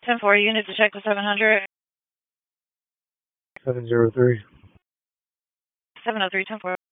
10-4, unit to check the 700. 703. 703, 10-4.